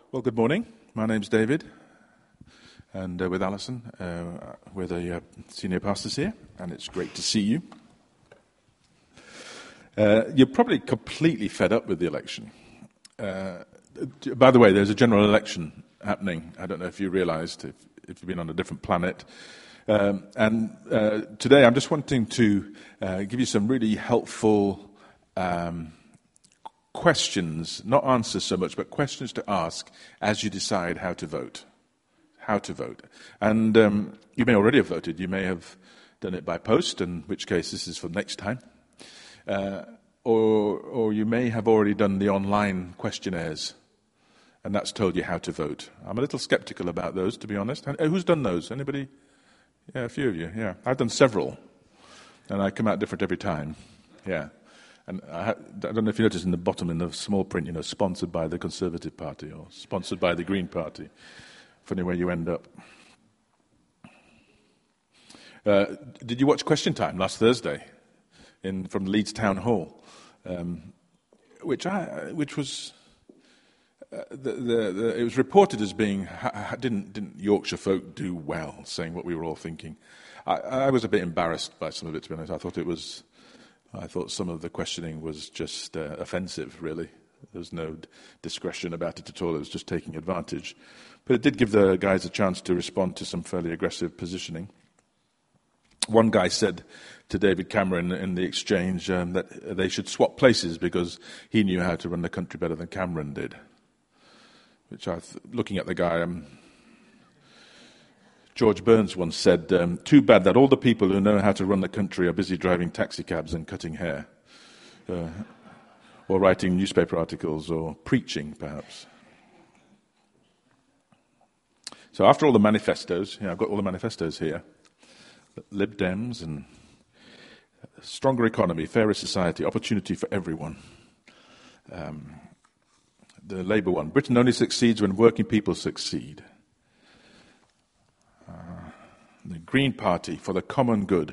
Well, good morning. My name's David, and with Alison, we're the senior pastors here, and it's great to see you. You're probably completely fed up with the election. By the way, there's a general election happening. I don't know if you realized, if you've been on a different planet. Today I'm just wanting to give you some really helpful questions, not answers so much, but questions to ask as you decide how to vote. How to vote. And you may already have voted. You may have done it by post, in which case this is for next time. Or you may have already done the online questionnaires, and that's told you how to vote. I'm a little skeptical about those, to be honest. Who's done those? Anybody? Yeah, a few of you, yeah. I've done several, and I come out different every time. Yeah. And I don't know if you noticed in the bottom, in the small print, sponsored by the Conservative Party or sponsored by the Green Party. Funny where you end up. Did you watch Question Time last Thursday from Leeds Town Hall? Which was it was reported as being didn't Yorkshire folk do well, saying what we were all thinking. I was a bit embarrassed by some of it, to be honest. I thought some of the questioning was just offensive, really. There was no discretion about it at all. It was just taking advantage. But it did give the guys a chance to respond to some fairly aggressive positioning. One guy said to David Cameron in the exchange that they should swap places because he knew how to run the country better than Cameron did. Which looking at the guy, George Burns once said, too bad that all the people who know how to run the country are busy driving taxi cabs and cutting hair. Or writing newspaper articles or preaching, perhaps. So after all the manifestos, I've got all the manifestos here. Lib Dems and stronger economy, fairer society, opportunity for everyone. The Labour one, Britain only succeeds when working people succeed. The Green Party, for the common good.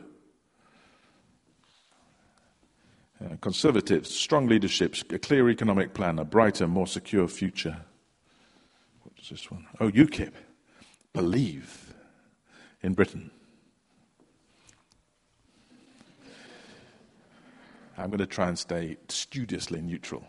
Conservatives, strong leadership, a clear economic plan, a brighter, more secure future. What's this one? Oh, UKIP, believe in Britain. I'm going to try and stay studiously neutral.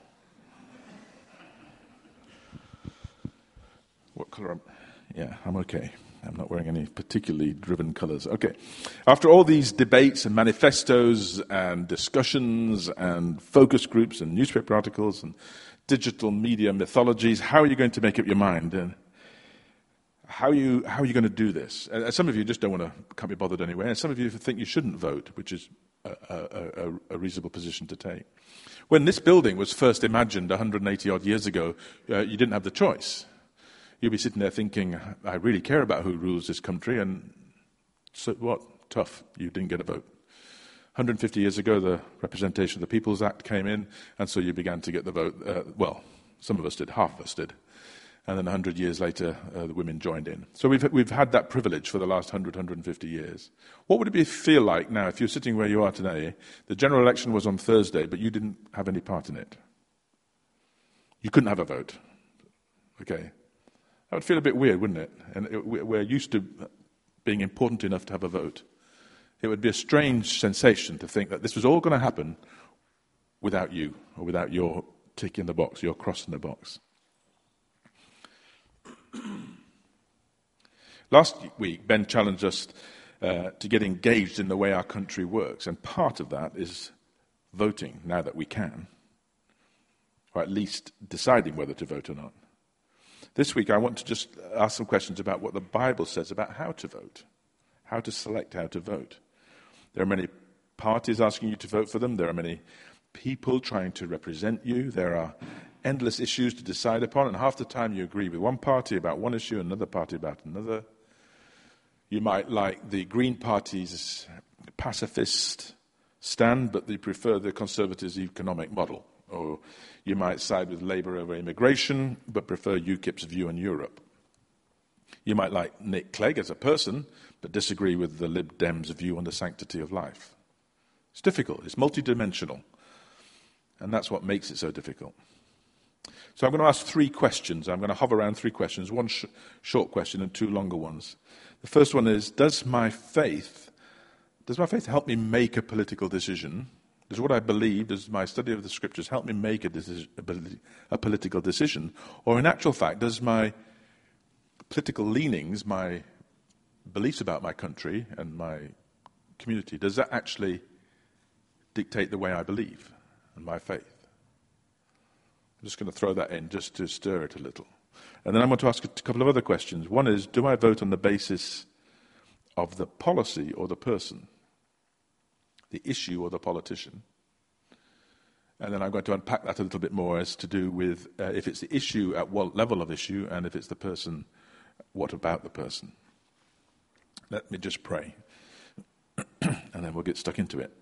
What colour? I'm okay. I'm not wearing any particularly driven colours. Okay. After all these debates and manifestos and discussions and focus groups and newspaper articles and digital media mythologies, how are you going to make up your mind? And how are you going to do this? Some of you just can't be bothered anyway, and some of you think you shouldn't vote, which is a reasonable position to take. When this building was first imagined 180 odd years ago, you didn't have the choice. You'll be sitting there thinking, I really care about who rules this country, and so what? Tough. You didn't get a vote. 150 years ago, the Representation of the People's Act came in, and so you began to get the vote. Some of us did, half of us did. And then 100 years later, the women joined in. So we've had that privilege for the last 150 years. What would it feel like now if you're sitting where you are today? The general election was on Thursday, but you didn't have any part in it. You couldn't have a vote. Okay. That would feel a bit weird, wouldn't it? And we're used to being important enough to have a vote. It would be a strange sensation to think that this was all going to happen without you, or without your tick in the box, your cross in the box. Last week, Ben challenged us to get engaged in the way our country works, and part of that is voting, now that we can, or at least deciding whether to vote or not. This week, I want to just ask some questions about what the Bible says about how to vote, how to select how to vote. There are many parties asking you to vote for them. There are many people trying to represent you. There are endless issues to decide upon, and half the time you agree with one party about one issue, another party about another. You might like the Green Party's pacifist stand, but they prefer the Conservatives' economic model. Or you might side with Labour over immigration, but prefer UKIP's view on Europe. You might like Nick Clegg as a person, but disagree with the Lib Dems' view on the sanctity of life. It's difficult. It's multidimensional. And that's what makes it so difficult. So I'm going to ask 3 questions. I'm going to hover around 3 questions, one short question and 2 longer ones. The first one is, does my faith help me make a political decision? Does what I believe, does my study of the Scriptures help me make a political decision? Or in actual fact, does my political leanings, my beliefs about my country and my community, does that actually dictate the way I believe and my faith? I'm just going to throw that in just to stir it a little. And then I'm going to ask a couple of other questions. One is, do I vote on the basis of the policy or the person? The issue or the politician? And then I'm going to unpack that a little bit more as to do with if it's the issue, at what level of issue, and if it's the person, what about the person? Let me just pray, and then we'll get stuck into it.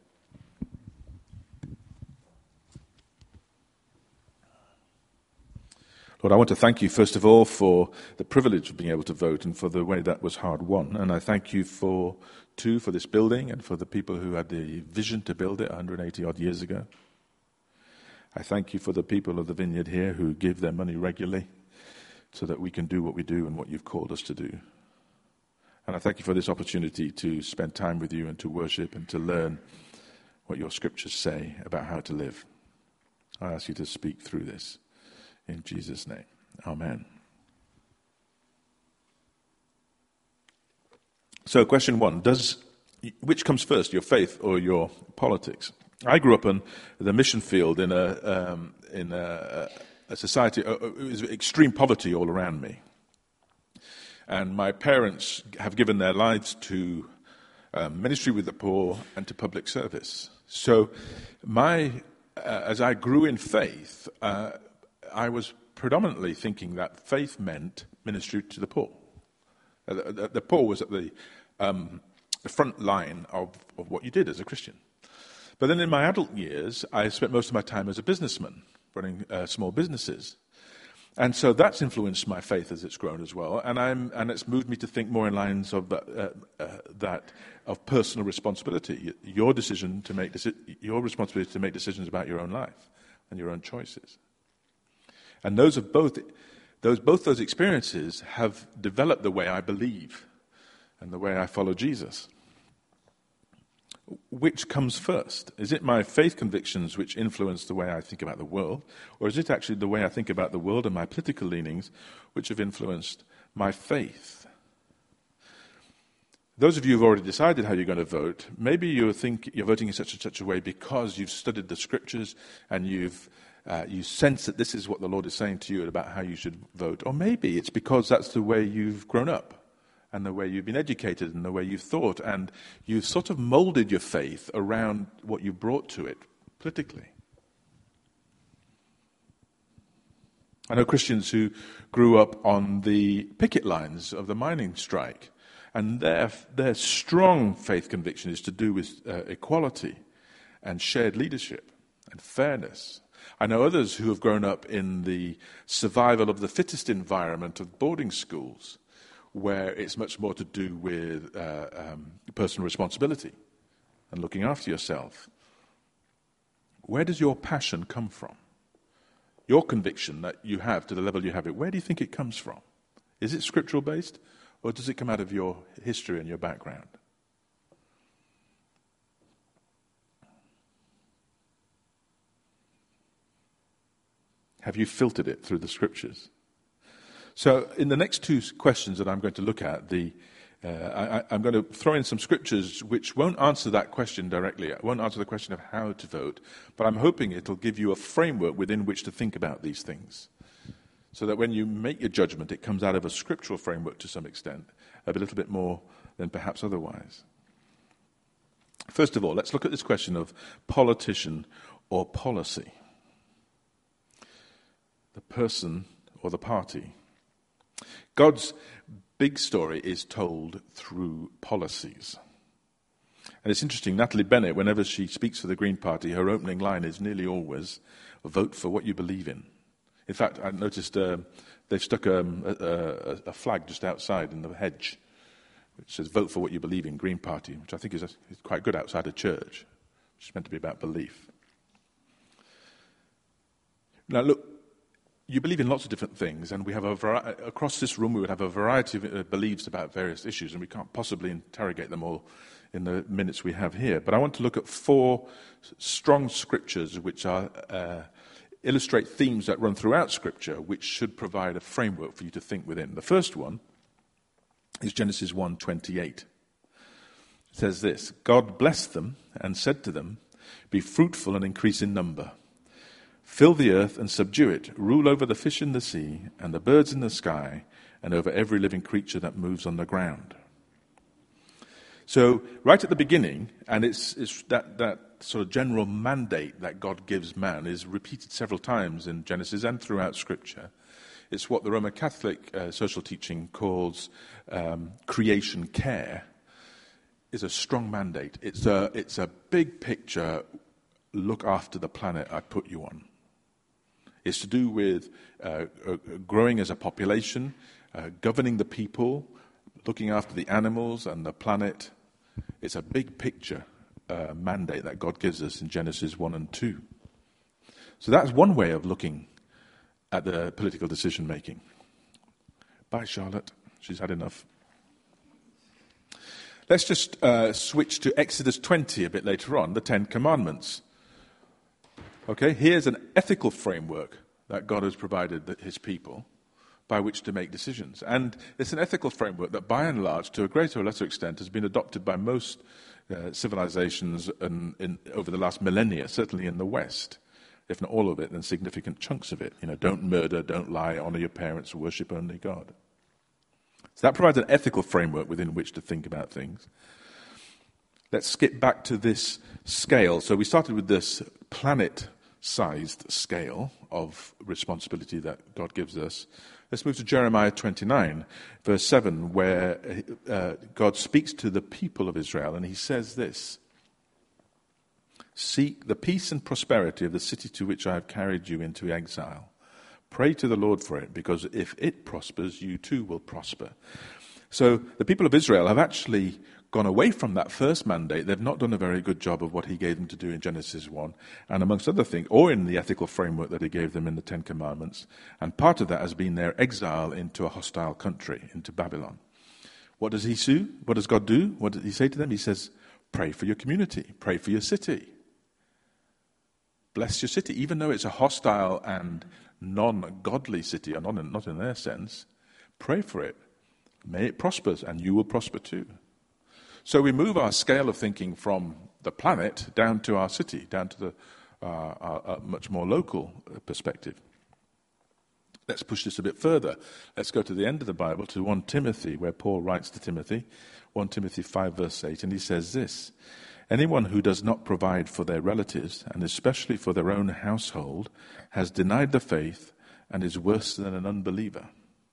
Lord, I want to thank you, first of all, for the privilege of being able to vote and for the way that was hard won. And I thank you for this building and for the people who had the vision to build it 180-odd years ago. I thank you for the people of the Vineyard here who give their money regularly so that we can do what we do and what you've called us to do. And I thank you for this opportunity to spend time with you and to worship and to learn what your Scriptures say about how to live. I ask you to speak through this. In Jesus' name, amen. So question 1, which comes first, your faith or your politics? I grew up on the mission field in a society, it was extreme poverty all around me. And my parents have given their lives to ministry with the poor and to public service. So as I grew in faith, I was predominantly thinking that faith meant ministry to the poor. The poor was at the front line of what you did as a Christian. But then in my adult years, I spent most of my time as a businessman, running small businesses. And so that's influenced my faith as it's grown as well. And it's moved me to think more in lines of of personal responsibility, your responsibility to make decisions about your own life and your own choices. And both those experiences have developed the way I believe and the way I follow Jesus. Which comes first? Is it my faith convictions which influence the way I think about the world? Or is it actually the way I think about the world and my political leanings which have influenced my faith? Those of you who've already decided how you're going to vote, maybe you think you're voting in such a way because you've studied the Scriptures and you sense that this is what the Lord is saying to you about how you should vote. Or maybe it's because that's the way you've grown up and the way you've been educated and the way you've thought, and you've sort of molded your faith around what you brought to it politically. I know Christians who grew up on the picket lines of the mining strike, and their strong faith conviction is to do with equality and shared leadership and fairness. I know others who have grown up in the survival of the fittest environment of boarding schools, where it's much more to do with personal responsibility and looking after yourself. Where does your passion come from? Your conviction that you have to the level you have it, where do you think it comes from? Is it scriptural based, or does it come out of your history and your background? Have you filtered it through the Scriptures? So in the next 2 questions that I'm going to look at, I'm going to throw in some Scriptures which won't answer that question directly. It won't answer the question of how to vote, but I'm hoping it'll give you a framework within which to think about these things, so that when you make your judgment, it comes out of a scriptural framework to some extent, a little bit more than perhaps otherwise. First of all, let's look at this question of politician or policy. The person or the party. God's big story is told through policies. And it's interesting, Natalie Bennett, whenever she speaks for the Green Party, her opening line is nearly always, vote for what you believe in. In fact, I noticed they've stuck a flag just outside in the hedge, which says, vote for what you believe in, Green Party, which I think is quite good outside a church, which is meant to be about belief. Now look, you believe in lots of different things, and we have across this room we would have a variety of beliefs about various issues, and we can't possibly interrogate them all in the minutes we have here. But I want to look at 4 strong scriptures which illustrate themes that run throughout Scripture, which should provide a framework for you to think within. The first one is Genesis 1:28. It says this: God blessed them and said to them, "Be fruitful and increase in number. Fill the earth and subdue it. Rule over the fish in the sea and the birds in the sky and over every living creature that moves on the ground." So right at the beginning, and it's that sort of general mandate that God gives man is repeated several times in Genesis and throughout Scripture. It's what the Roman Catholic social teaching calls creation care. Is a strong mandate. It's a big picture. Look after the planet I put you on. It's to do with growing as a population, governing the people, looking after the animals and the planet. It's a big picture mandate that God gives us in Genesis 1 and 2. So that's one way of looking at the political decision making. Bye, Charlotte. She's had enough. Let's just switch to Exodus 20 a bit later on, the 10 Commandments. Okay, here's an ethical framework that God has provided his people by which to make decisions. And it's an ethical framework that by and large, to a greater or lesser extent, has been adopted by most civilizations over the last millennia, certainly in the West. If not all of it, then significant chunks of it. Don't murder, don't lie, honor your parents, worship only God. So that provides an ethical framework within which to think about things. Let's skip back to this scale. So we started with this planet-sized scale of responsibility that God gives us. Let's move to Jeremiah 29, verse 7, where God speaks to the people of Israel, and he says this: "Seek the peace and prosperity of the city to which I have carried you into exile. Pray to the Lord for it, because if it prospers, you too will prosper." So the people of Israel have actually gone away from that first mandate. They've not done a very good job of what he gave them to do in Genesis 1, and amongst other things, or in the ethical framework that he gave them in the 10 Commandments. And part of that has been their exile into a hostile country, into Babylon. What does he do? What does God do? What does he say to them? He says, pray for your community, pray for your city. Bless your city, even though it's a hostile and non-godly city, or not in their sense. Pray for it. May it prosper, and you will prosper too. So we move our scale of thinking from the planet down to our city, down to a much more local perspective. Let's push this a bit further. Let's go to the end of the Bible, to 1 Timothy, where Paul writes to Timothy, 1 Timothy 5, verse 8, and he says this: "Anyone who does not provide for their relatives, and especially for their own household, has denied the faith and is worse than an unbeliever."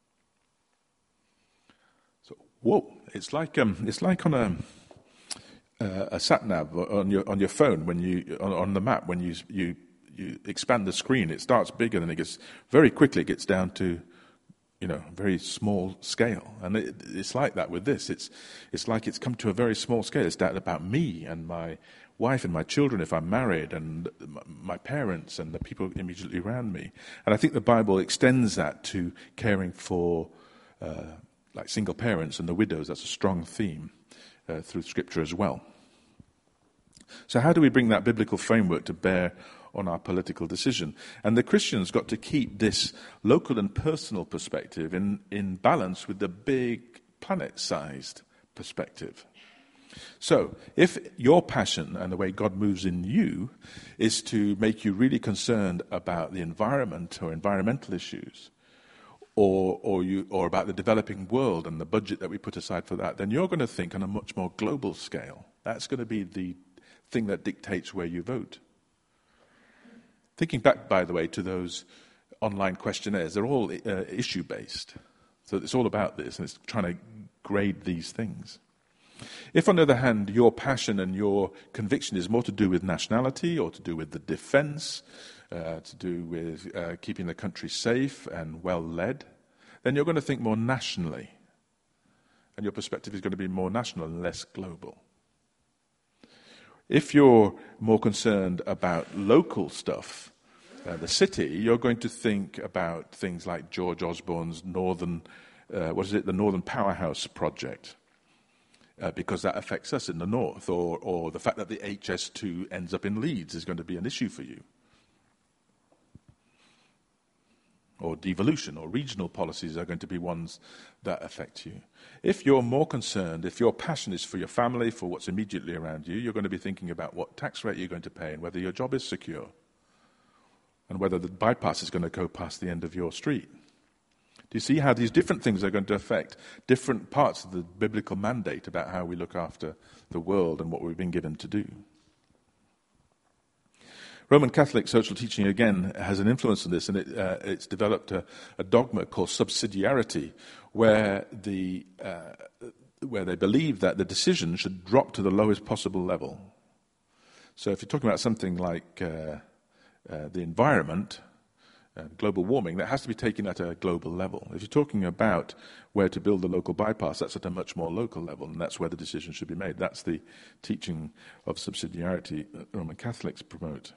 So, whoa! It's like on a sat nav on your phone when on the map when you expand the screen. It starts bigger, and it gets very quickly. It gets down to very small scale, and it's like that with this. It's like it's come to a very small scale. It's that about me and my wife and my children, if I'm married, and my parents and the people immediately around me. And I think the Bible extends that to caring for like single parents and the widows. That's a strong theme through Scripture as well. So how do we bring that biblical framework to bear on our political decision? And the Christians got to keep this local and personal perspective in balance with the big planet-sized perspective. So if your passion and the way God moves in you is to make you really concerned about the environment or environmental issues, or about the developing world and the budget that we put aside for that, then you're going to think on a much more global scale. That's going to be the thing that dictates where you vote. Thinking back, by the way, to those online questionnaires, they're all issue-based. So it's all about this, and it's trying to grade these things. If, on the other hand, your passion and your conviction is more to do with nationality or to do with the defense, to do with keeping the country safe and well-led, then you're going to think more nationally. And your perspective is going to be more national and less global. If you're more concerned about local stuff, the city, you're going to think about things like George Osborne's the Northern Powerhouse Project, because that affects us in the north, or the fact that the HS2 ends up in Leeds is going to be an issue for you. Or devolution, or regional policies are going to be ones that affect you. If you're more concerned, if your passion is for your family, for what's immediately around you, you're going to be thinking about what tax rate you're going to pay and whether your job is secure and whether the bypass is going to go past the end of your street. Do you see how these different things are going to affect different parts of the biblical mandate about how we look after the world and what we've been given to do? Roman Catholic social teaching, again, has an influence on this, and it's developed a dogma called subsidiarity, where they believe that the decision should drop to the lowest possible level. So if you're talking about something like the environment, global warming, that has to be taken at a global level. If you're talking about where to build the local bypass, that's at a much more local level, and that's where the decision should be made. That's the teaching of subsidiarity that Roman Catholics promote.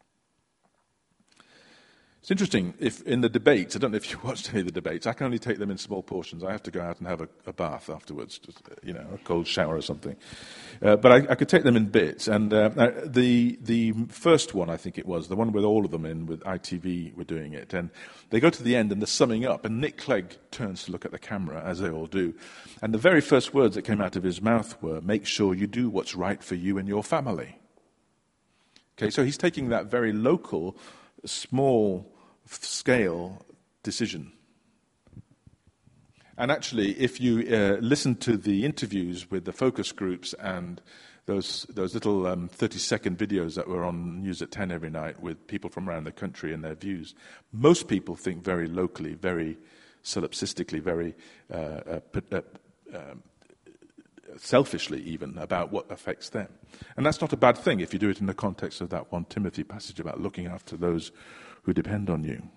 It's interesting, if in the debates, I don't know if you watched any of the debates, I can only take them in small portions. I have to go out and have a bath afterwards, just, a cold shower or something. But I could take them in bits. And the first one, I think it was, the one with all of them in, with ITV were doing it. And they go to the end and they're summing up, and Nick Clegg turns to look at the camera, as they all do. And the very first words that came out of his mouth were, "Make sure you do what's right for you and your family." Okay, so he's taking that very local, small-scale decision. And actually, if you listen to the interviews with the focus groups and those little 30-second videos that were on News at 10 every night with people from around the country and their views, most people think very locally, very solipsistically, very selfishly even, about what affects them. And that's not a bad thing if you do it in the context of that 1 Timothy passage about looking after those who depend on you.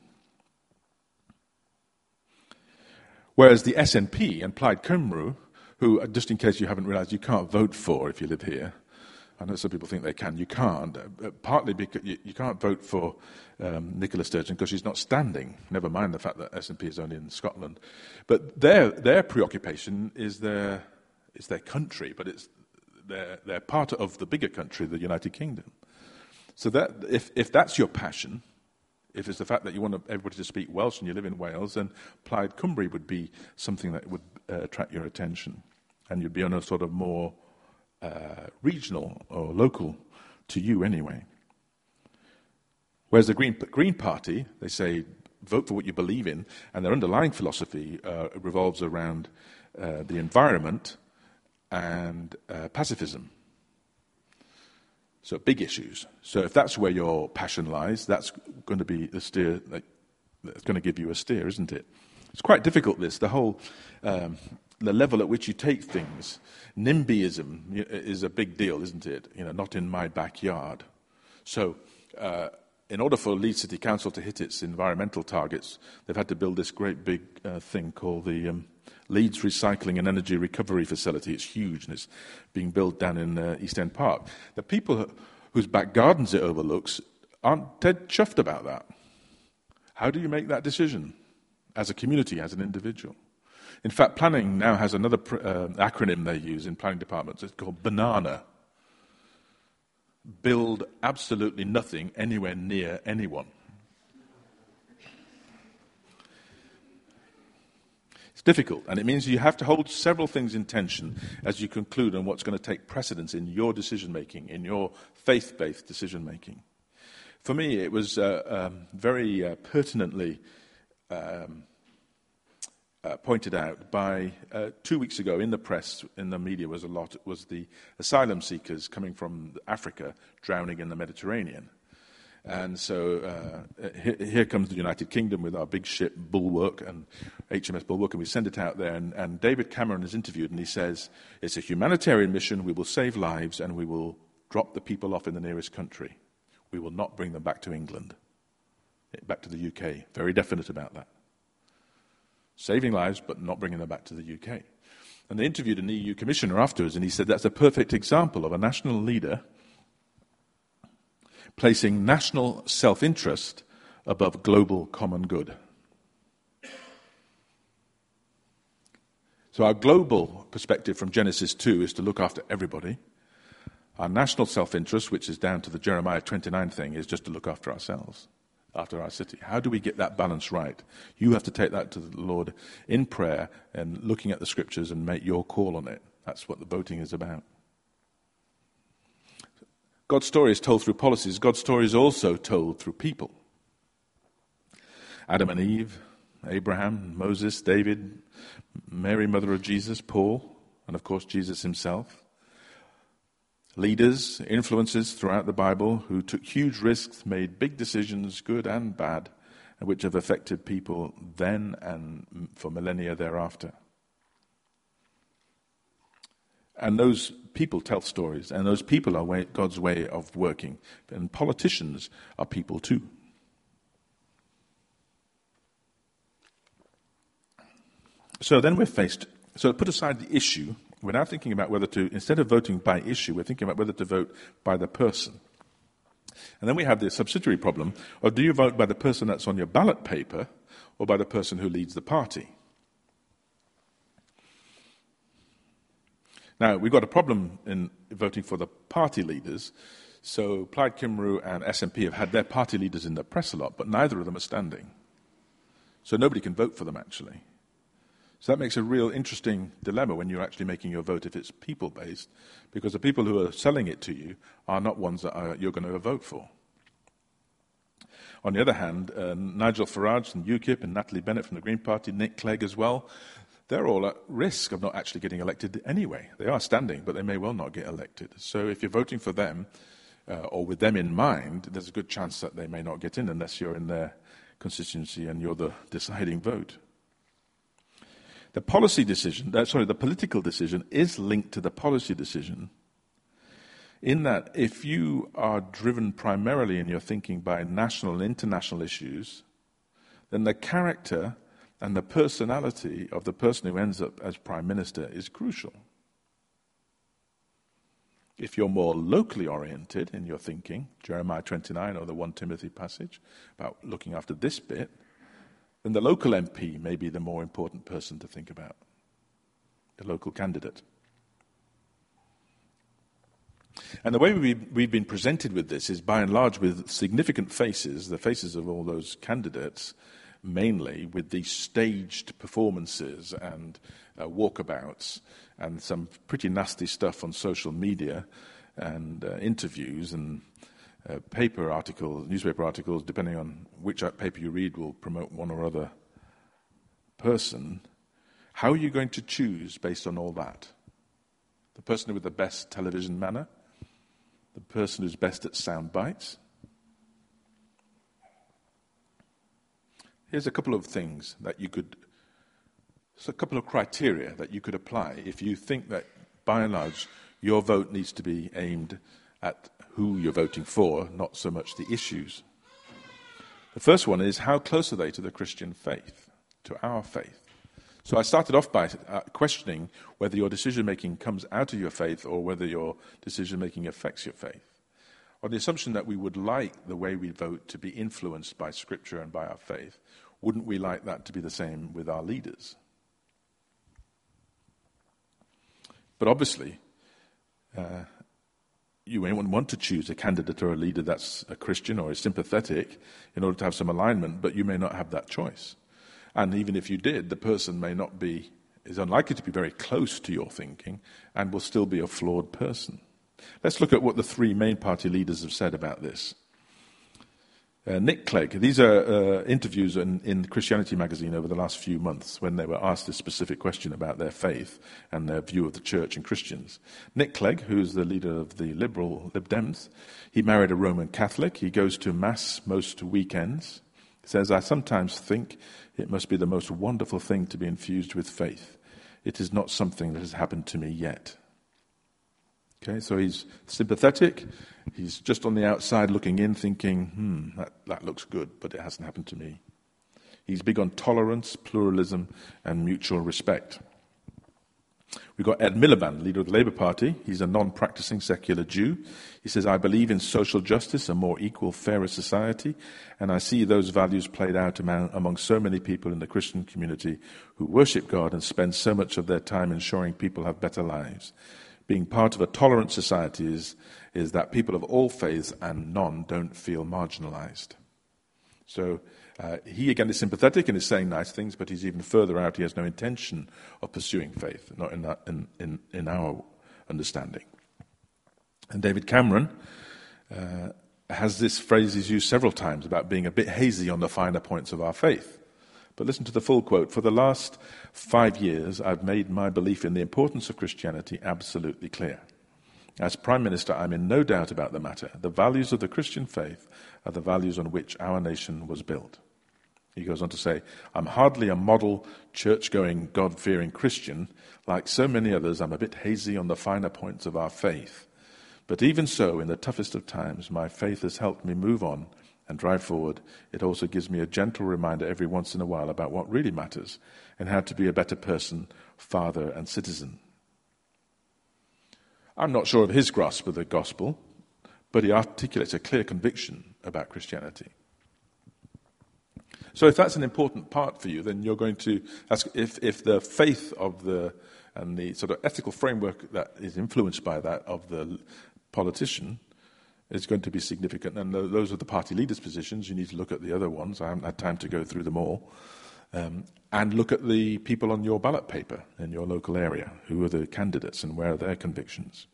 Whereas the SNP and Plaid Cymru, who, just in case you haven't realised, you can't vote for if you live here. I know some people think they can. You can't. Partly because you can't vote for Nicola Sturgeon because she's not standing, never mind the fact that SNP is only in Scotland. But their preoccupation is their country, but they're part of the bigger country, the United Kingdom. So that if that's your passion, if it's the fact that you want everybody to speak Welsh and you live in Wales, then Plaid Cymru would be something that would attract your attention, and you'd be on a sort of more regional or local to you anyway. Whereas the Green Party, they say vote for what you believe in, and their underlying philosophy revolves around the environment and pacifism. So big issues. So if that's where your passion lies, that's going to be the steer. That's going to give you a steer, isn't it? It's quite difficult. The whole the level at which you take things. NIMBYism is a big deal, isn't it? Not in my backyard. So in order for Leeds City Council to hit its environmental targets, they've had to build this great big thing called the Leeds Recycling and Energy Recovery Facility. It's huge, and it's being built down in East End Park. The people whose back gardens it overlooks aren't dead chuffed about that. How do you make that decision as a community, as an individual? In fact, planning now has another acronym they use in planning departments. It's called BANANA. Build absolutely nothing anywhere near anyone. It's difficult, and it means you have to hold several things in tension as you conclude on what's going to take precedence in your decision-making, in your faith-based decision-making. For me, it was very pertinently pointed out by 2 weeks ago in the press, in the media, was the asylum seekers coming from Africa drowning in the Mediterranean. And so here comes the United Kingdom with our big ship Bulwark and HMS Bulwark, and we send it out there. And David Cameron is interviewed, and he says, it's a humanitarian mission, we will save lives, and we will drop the people off in the nearest country. We will not bring them back to England, back to the UK. Very definite about that. Saving lives, but not bringing them back to the UK. And they interviewed an EU commissioner afterwards, and he said that's a perfect example of a national leader placing national self-interest above global common good. So our global perspective from Genesis 2 is to look after everybody. Our national self-interest, which is down to the Jeremiah 29 thing, is just to look after ourselves, after our city. How do we get that balance right? You have to take that to the Lord in prayer and looking at the scriptures and make your call on it. That's what the voting is about. God's story is told through policies. God's story is also told through people. Adam and Eve, Abraham, Moses, David, Mary, mother of Jesus, Paul, and of course Jesus himself. Leaders, influences throughout the Bible who took huge risks, made big decisions, good and bad, which have affected people then and for millennia thereafter. And those people tell stories, and those people are God's way of working. And politicians are people too. So then we're faced, so put aside the issue, we're now thinking about whether to, instead of voting by issue, we're thinking about whether to vote by the person. And then we have the subsidiary problem of, do you vote by the person that's on your ballot paper or by the person who leads the party? Now, we've got a problem in voting for the party leaders. So Plaid Cymru and SNP have had their party leaders in the press a lot, but neither of them are standing. So nobody can vote for them, actually. So that makes a real interesting dilemma when you're actually making your vote if it's people-based, because the people who are selling it to you are not ones that you're going to vote for. On the other hand, Nigel Farage from UKIP and Natalie Bennett from the Green Party, Nick Clegg as well, they're all at risk of not actually getting elected anyway. They are standing, but they may well not get elected. So if you're voting for them, or with them in mind, there's a good chance that they may not get in unless you're in their constituency and you're the deciding vote. The political decision is linked to the policy decision in that if you are driven primarily in your thinking by national and international issues, then the character and the personality of the person who ends up as Prime Minister is crucial. If you're more locally oriented in your thinking, Jeremiah 29 or the 1 Timothy passage about looking after this bit, then the local MP may be the more important person to think about, the local candidate. And the way we've been presented with this is by and large with significant faces, the faces of all those candidates, mainly with these staged performances and walkabouts and some pretty nasty stuff on social media and interviews and newspaper articles, depending on which paper you read, will promote one or other person. How are you going to choose based on all that? The person with the best television manner? The person who's best at sound bites? Here's a couple of things that a couple of criteria that you could apply if you think that, by and large, your vote needs to be aimed at who you're voting for, not so much the issues. The first one is, how close are they to the Christian faith, to our faith? So I started off by questioning whether your decision-making comes out of your faith or whether your decision-making affects your faith. On the assumption that we would like the way we vote to be influenced by Scripture and by our faith, wouldn't we like that to be the same with our leaders? But obviously, you may want to choose a candidate or a leader that's a Christian or is sympathetic in order to have some alignment, but you may not have that choice. And even if you did, the person is unlikely to be very close to your thinking and will still be a flawed person. Let's look at what the three main party leaders have said about this. Nick Clegg, these are interviews in Christianity magazine over the last few months when they were asked this specific question about their faith and their view of the church and Christians. Nick Clegg, who's the leader of the Lib Dems, he married a Roman Catholic. He goes to Mass most weekends. He says, "I sometimes think it must be the most wonderful thing to be infused with faith. It is not something that has happened to me yet." Okay, so he's sympathetic. He's just on the outside looking in, thinking, that looks good, but it hasn't happened to me. He's big on tolerance, pluralism, and mutual respect. We've got Ed Miliband, leader of the Labour Party. He's a non-practicing secular Jew. He says, I believe in social justice, a more equal, fairer society, and I see those values played out among so many people in the Christian community who worship God and spend so much of their time ensuring people have better lives. Being part of a tolerant society is that people of all faiths and none don't feel marginalized. So he again is sympathetic and is saying nice things, but he's even further out. He has no intention of pursuing faith, not in our understanding. And David Cameron has this phrase he's used several times about being a bit hazy on the finer points of our faith. But listen to the full quote. For the last 5 years, I've made my belief in the importance of Christianity absolutely clear. As Prime Minister, I'm in no doubt about the matter. The values of the Christian faith are the values on which our nation was built. He goes on to say, I'm hardly a model, church-going, God-fearing Christian. Like so many others, I'm a bit hazy on the finer points of our faith. But even so, in the toughest of times, my faith has helped me move on and drive forward. It also gives me a gentle reminder every once in a while about what really matters and how to be a better person, father, and citizen. I'm not sure of his grasp of the gospel, but he articulates a clear conviction about Christianity. So if that's an important part for you, then you're going to ask if the faith of and the sort of ethical framework that is influenced by that of the politician is going to be significant. And those are the party leaders' positions. You need to look at the other ones. I haven't had time to go through them all. And look at the people on your ballot paper in your local area. Who are the candidates and where are their convictions?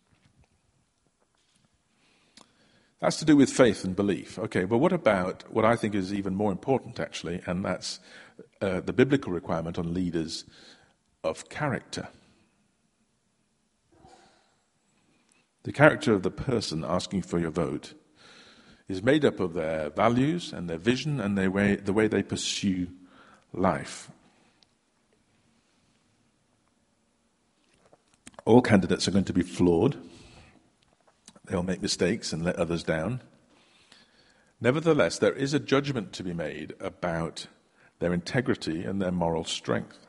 That's to do with faith and belief. Okay, but what about what I think is even more important, actually, and that's the biblical requirement on leaders of character. The character of the person asking for your vote is made up of their values and their vision and the way they pursue life. All candidates are going to be flawed. They'll make mistakes and let others down. Nevertheless, there is a judgment to be made about their integrity and their moral strength.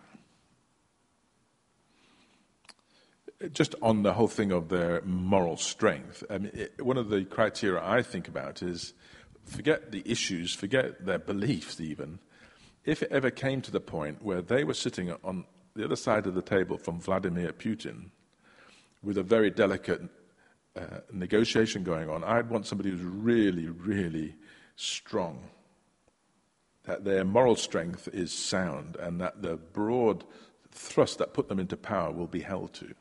Just on the whole thing of their moral strength, I mean, one of the criteria I think about is forget the issues, forget their beliefs even. If it ever came to the point where they were sitting on the other side of the table from Vladimir Putin with a very delicate negotiation going on, I'd want somebody who's really, really strong, that their moral strength is sound and that the broad thrust that put them into power will be held to.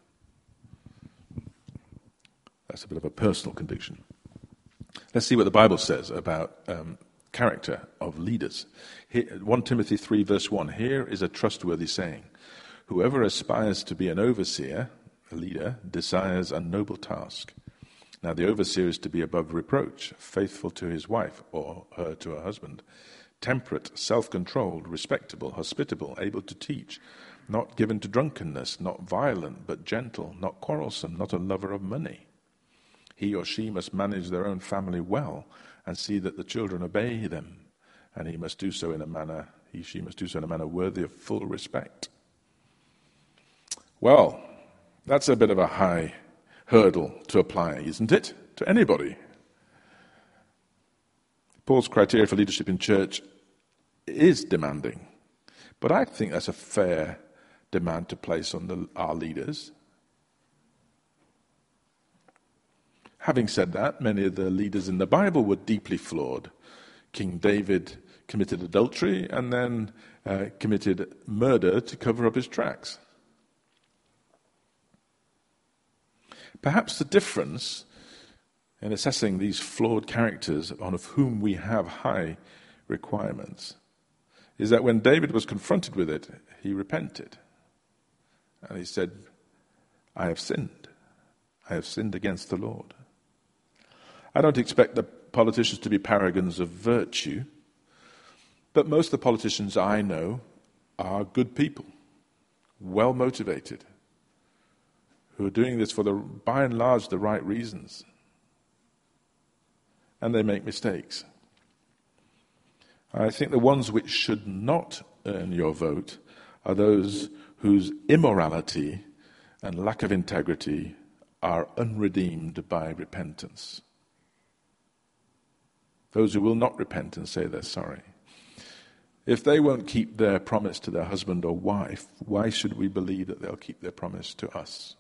That's a bit of a personal conviction. Let's see what the Bible says about character of leaders. 1 Timothy 3 verse 1, here is a trustworthy saying. Whoever aspires to be an overseer, a leader, desires a noble task. Now the overseer is to be above reproach, faithful to his wife or her to her husband, temperate, self-controlled, respectable, hospitable, able to teach, not given to drunkenness, not violent, but gentle, not quarrelsome, not a lover of money. He or she must manage their own family well and see that the children obey them, and he must do so in a manner, she must do so in a manner worthy of full respect. Well, that's a bit of a high hurdle to apply, isn't it? To anybody. Paul's criteria for leadership in church is demanding, but I think that's a fair demand to place on our leaders. Having said that, many of the leaders in the Bible were deeply flawed. King David committed adultery and then committed murder to cover up his tracks. Perhaps the difference in assessing these flawed characters on of whom we have high requirements is that when David was confronted with it, he repented. And he said, I have sinned. I have sinned against the Lord. I don't expect the politicians to be paragons of virtue, but most of the politicians I know are good people, well motivated, who are doing this for by and large the right reasons. And they make mistakes. I think the ones which should not earn your vote are those whose immorality and lack of integrity are unredeemed by repentance. Those who will not repent and say they're sorry. If they won't keep their promise to their husband or wife, why should we believe that they'll keep their promise to us?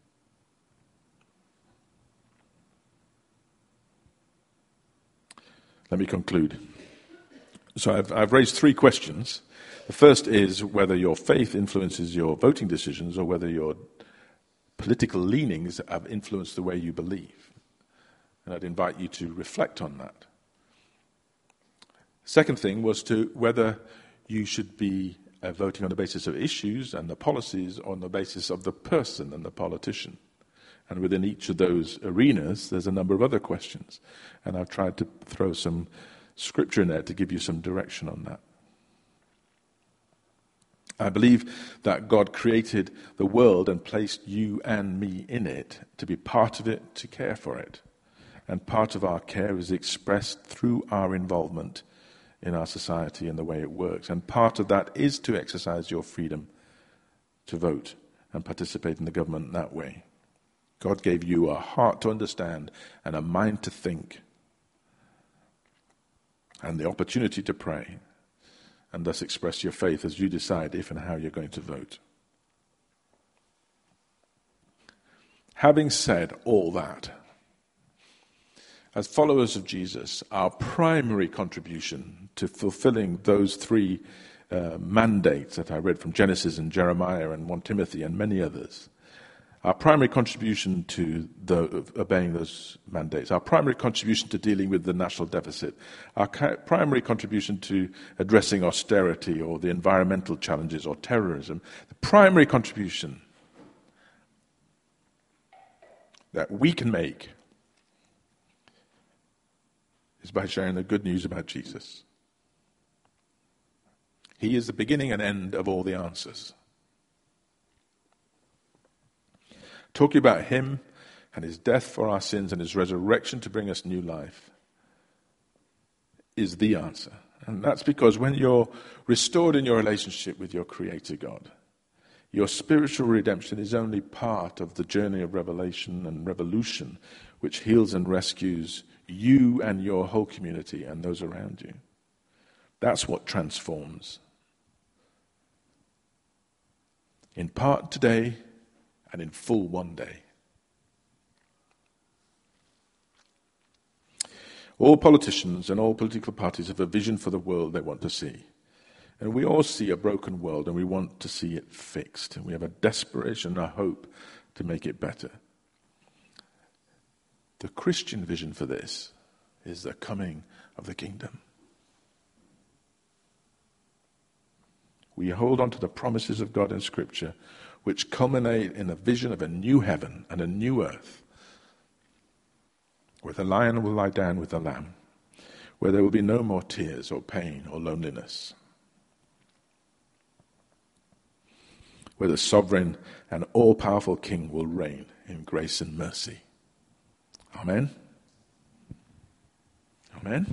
Let me conclude. So I've raised 3 questions. The first is whether your faith influences your voting decisions or whether your political leanings have influenced the way you believe. And I'd invite you to reflect on that. Second thing was to whether you should be voting on the basis of issues and the policies or on the basis of the person and the politician. And within each of those arenas, there's a number of other questions. And I've tried to throw some scripture in there to give you some direction on that. I believe that God created the world and placed you and me in it to be part of it, to care for it. And part of our care is expressed through our involvement in our society and the way it works. And part of that is to exercise your freedom to vote and participate in the government that way. God gave you a heart to understand and a mind to think and the opportunity to pray and thus express your faith as you decide if and how you're going to vote. Having said all that, as followers of Jesus, our primary contribution to fulfilling those 3 mandates that I read from Genesis and Jeremiah and 1 Timothy and many others, our primary contribution to obeying those mandates, our primary contribution to dealing with the national deficit, our primary contribution to addressing austerity or the environmental challenges or terrorism, the primary contribution that we can make is by sharing the good news about Jesus. He is the beginning and end of all the answers. Talking about him and his death for our sins and his resurrection to bring us new life is the answer. And that's because when you're restored in your relationship with your Creator God, your spiritual redemption is only part of the journey of revelation and revolution which heals and rescues you and your whole community and those around you. That's what transforms. In part today, and in full one day. All politicians and all political parties have a vision for the world they want to see. And we all see a broken world and we want to see it fixed. And we have a desperation, a hope to make it better. The Christian vision for this is the coming of the kingdom. We hold on to the promises of God in Scripture, which culminate in a vision of a new heaven and a new earth, where the lion will lie down with the lamb, where there will be no more tears or pain or loneliness, where the sovereign and all-powerful King will reign in grace and mercy. Amen? Amen?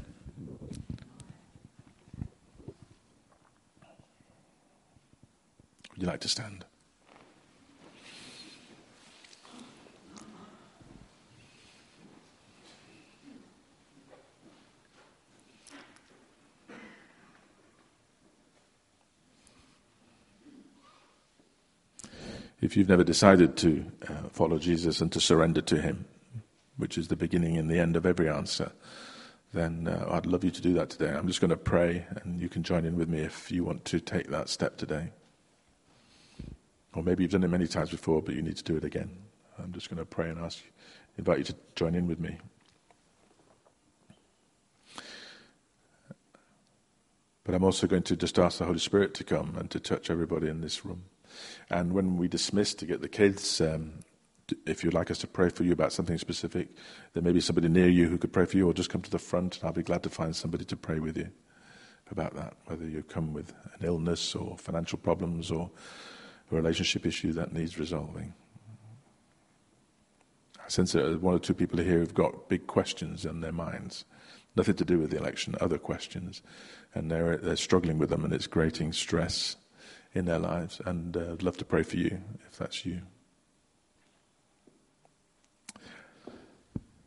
Would you like to stand? If you've never decided to follow Jesus and to surrender to him, which is the beginning and the end of every answer, then I'd love you to do that today. I'm just going to pray, and you can join in with me if you want to take that step today. Or maybe you've done it many times before, but you need to do it again. I'm just going to pray and invite you to join in with me. But I'm also going to just ask the Holy Spirit to come and to touch everybody in this room. And when we dismiss to get the kids, if you'd like us to pray for you about something specific, there may be somebody near you who could pray for you, or just come to the front and I'll be glad to find somebody to pray with you about that, whether you come with an illness or financial problems or a relationship issue that needs resolving. I sense that one or two people here who've got big questions in their minds, nothing to do with the election, other questions, and they're struggling with them, and it's creating stress in their lives. And I'd love to pray for you if that's you.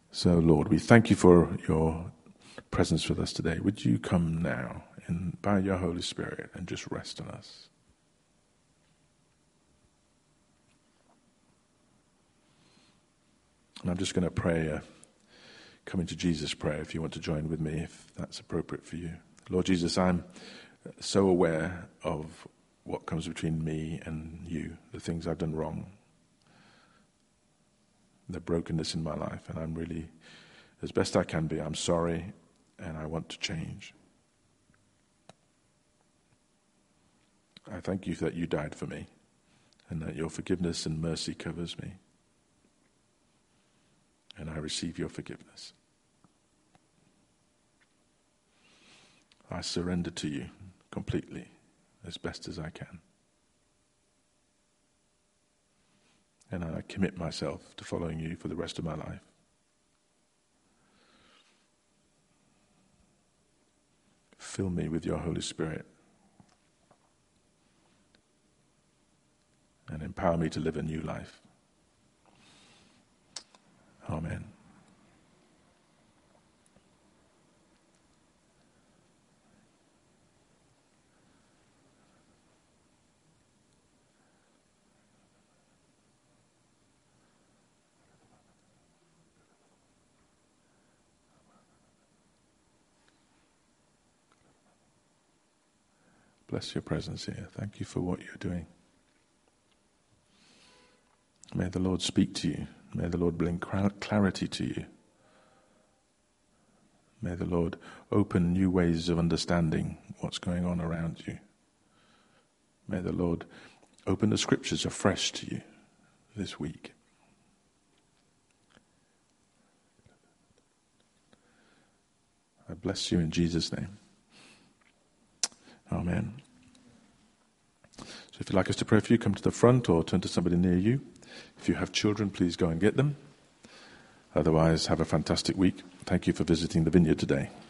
So, Lord, we thank you for your presence with us today. Would you come now by your Holy Spirit and just rest on us? And I'm just going to pray, coming to Jesus prayer, if you want to join with me, if that's appropriate for you. Lord Jesus, I'm so aware of what comes between me and you, the things I've done wrong, the brokenness in my life, and I'm really, as best I can be, I'm sorry, and I want to change. I thank you that you died for me, and that your forgiveness and mercy covers me, and I receive your forgiveness. I surrender to you completely, as best as I can. And I commit myself to following you for the rest of my life. Fill me with your Holy Spirit and empower me to live a new life. Amen. Bless your presence here. Thank you for what you're doing. May the Lord speak to you. May the Lord bring clarity to you. May the Lord open new ways of understanding what's going on around you. May the Lord open the scriptures afresh to you this week. I bless you in Jesus' name. Amen. So if you'd like us to pray for you, come to the front or turn to somebody near you. If you have children, please go and get them. Otherwise, have a fantastic week. Thank you for visiting the vineyard today.